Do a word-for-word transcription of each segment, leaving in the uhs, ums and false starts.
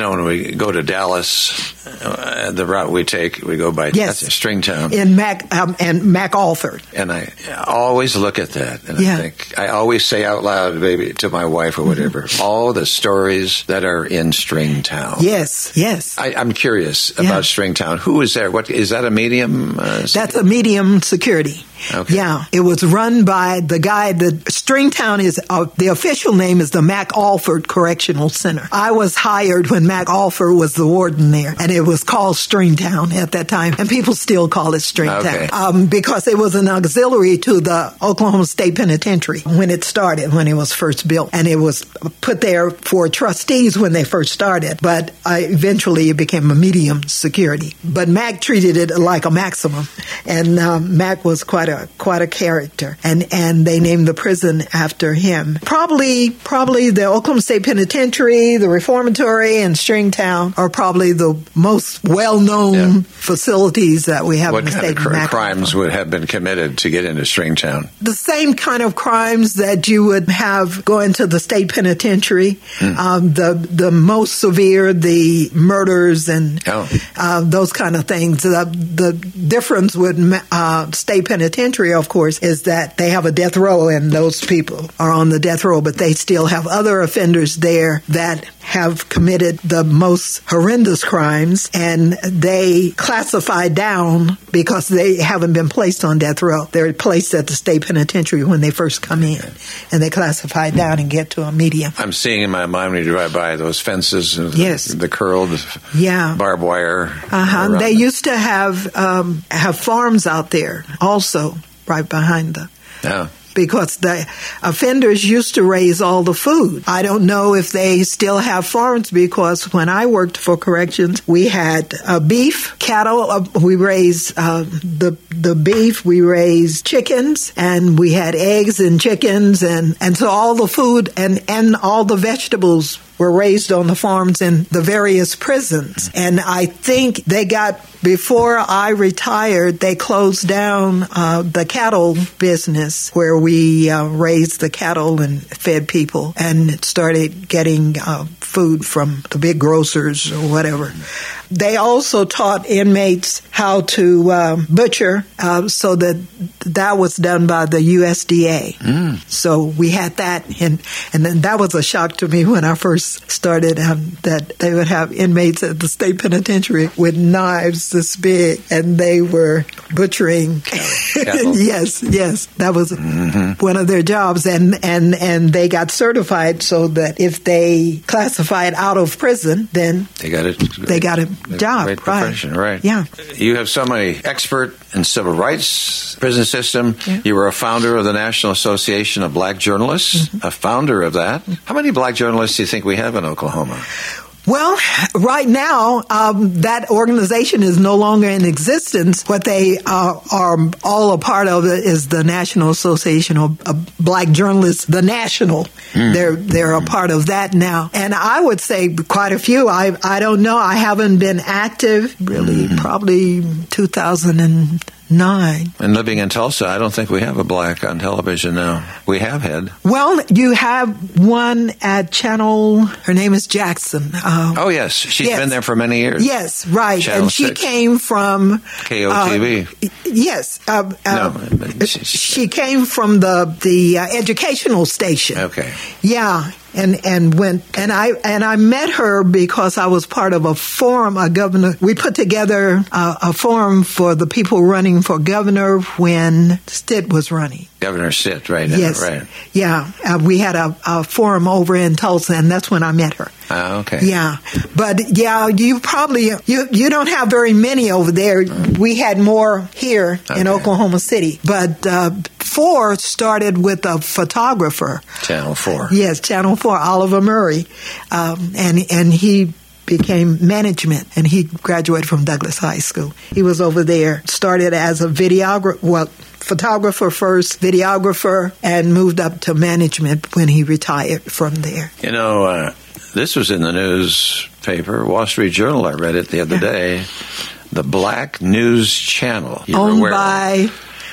know, when we go to Dallas, uh, the route we take, we go by yes. that's Stringtown. In Mac, um, and MacArthur. And I always look at that, and yeah. I think, I always say out loud, maybe to my wife or whatever, mm-hmm. all the stories that are in Stringtown. Yes, yes. I, I'm curious yeah. about Stringtown. Who is there? What is that, a medium? Uh, That's a medium security. Okay. Yeah, it was run by the guy that Stringtown is, uh, the official name is the MacArthur Correctional Center. I was hired when MacArthur was the warden there, and it was called Stringtown at that time, and people still call it Stringtown okay. um, because it was an auxiliary to the Oklahoma State Penitentiary when it started, when it was first built, and it was put there for trustees when they first started, but uh, eventually it became a medium security. But Mac treated it like a maximum, and um, Mac was quite a quite a character, and and they named the prison after him. Probably, probably the Oklahoma State Penitentiary, the Reformatory, and Stringtown are probably the most well-known yeah. facilities that we have what in the kind state. Of cr- crimes would have been committed to get into Stringtown? The same kind of crimes that you would have going to the state penitentiary. Hmm. Um, the the most severe, the murders and oh. uh, those kind of things. The, the difference with uh, state penitentiary, of course, is that they have a death row, and those people are on the death row, but they still have other offenders there that have committed the most horrendous crimes, and they classify down because they haven't been placed on death row. They're placed at the state penitentiary when they first come in, and they classify down and get to a medium. I'm seeing in my mind when you drive by those fences, and yes. the, the curled yeah. barbed wire. Uh-huh. They used to have um, have farms out there also, right behind the... Yeah. Because the offenders used to raise all the food. I don't know if they still have farms, because when I worked for corrections, we had uh, beef, cattle. Uh, we raised uh, the the beef. We raised chickens, and we had eggs and chickens, and, and so all the food and, and all the vegetables were raised on the farms in the various prisons. And I think they got, before I retired, they closed down uh, the cattle business where we uh, raised the cattle and fed people, and started getting uh, food from the big grocers or whatever. They also taught inmates how to uh, butcher, uh, so that that was done by the U S D A. Mm. So we had that, and and then that was a shock to me when I first started, um, that they would have inmates at the state penitentiary with knives this big, and they were butchering. Cattle. yes, yes, that was mm-hmm. one of their jobs, and, and, and they got certified so that if they classified out of prison, then they got it. They got a job, great profession, right. right? Yeah. You have so many expert in civil rights, prison system. Yeah. You were a founder of the National Association of Black Journalists, mm-hmm. a founder of that. How many black journalists do you think we have in Oklahoma? Well, right now, um, that organization is no longer in existence. What they uh, are all a part of is the National Association of uh, Black Journalists, the National. Mm. They're they're a part of that now. And I would say quite a few. I I don't know. I haven't been active, really, mm. probably two thousand nine. And living in Tulsa, I don't think we have a black on television now. We have had. Well, you have one at Channel, her name is Jackson. Uh, oh, yes. She's yes. been there for many years. Yes, right. Channel and she six. Came from... K O T V. Uh, yes. Uh, uh, no. She, she came from the, the uh, educational station. Okay. Yeah. And and went and I and I met her because I was part of a forum. A governor, we put together a, a forum for the people running for governor when Stitt was running. Governor Stitt, right? Yes, right. Yeah, uh, we had a, a forum over in Tulsa, and that's when I met her. Ah, okay. Yeah, but yeah, you probably you you don't have very many over there. Mm. We had more here okay. in Oklahoma City, but uh, four started with a photographer. Channel Four. Yes, Channel Four, Oliver Murray, um, and and he became management, and he graduated from Douglas High School. He was over there, started as a videographer, well, photographer first, videographer, and moved up to management when he retired from there. You know, uh, this was in the newspaper, Wall Street Journal. I read it the other yeah. day. The Black News Channel. Owned by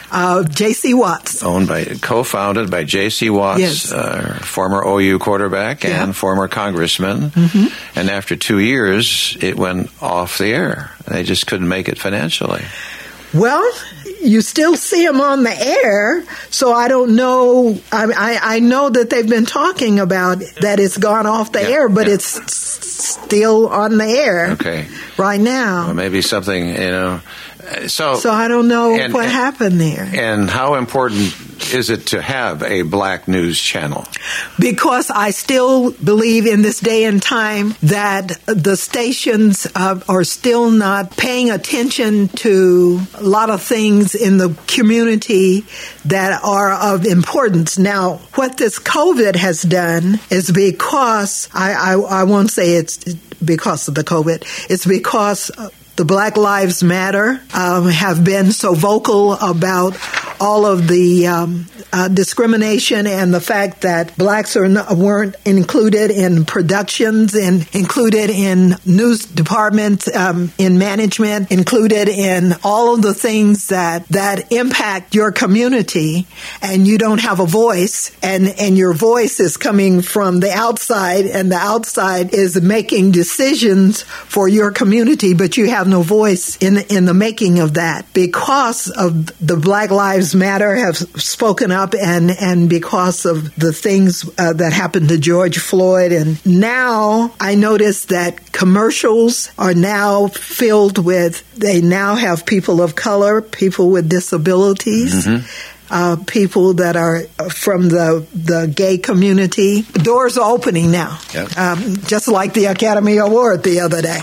Uh, J C. Watts. Owned by, co-founded by J C. Watts, yes. uh, former O U quarterback yeah. and former congressman. Mm-hmm. And after two years, it went off the air. They just couldn't make it financially. Well, you still see them on the air, so I don't know. I, I, I know that they've been talking about that it's gone off the yeah, air, but yeah. it's s- still on the air okay. right now. Well, maybe something, you know. So, so I don't know and, what and, happened there. And how important is it to have a black news channel? Because I still believe in this day and time that the stations uh, are still not paying attention to a lot of things in the community that are of importance. Now, what this COVID has done is because, I, I, I won't say it's because of the COVID, it's because the Black Lives Matter um, have been so vocal about all of the um, uh, discrimination and the fact that blacks are not, weren't included in productions and included in news departments, um, in management, included in all of the things that, that impact your community, and you don't have a voice, and, and your voice is coming from the outside, and the outside is making decisions for your community, but you have no voice in in the making of that. Because of the Black Lives Matter have spoken up, and, and because of the things uh, that happened to George Floyd. And now I notice that commercials are now filled with, they now have people of color, people with disabilities. Mm-hmm. Uh, people that are from the the gay community. Doors are opening now, yep. um, just like the Academy Award the other day.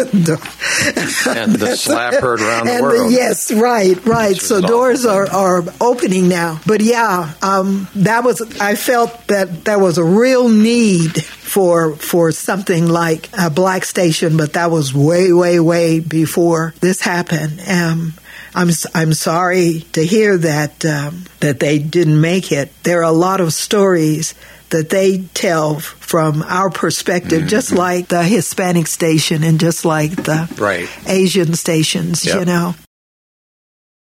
And the slap heard around the and world. The, yes, right, right. So doors are, are opening now. But yeah, um, that was. I felt that there was a real need for for something like a black station, but that was way, way, way before this happened. Um, I'm I'm sorry to hear that um, that they didn't make it. There are a lot of stories that they tell from our perspective, mm-hmm. just like the Hispanic station and just like the right. Asian stations, yep. you know.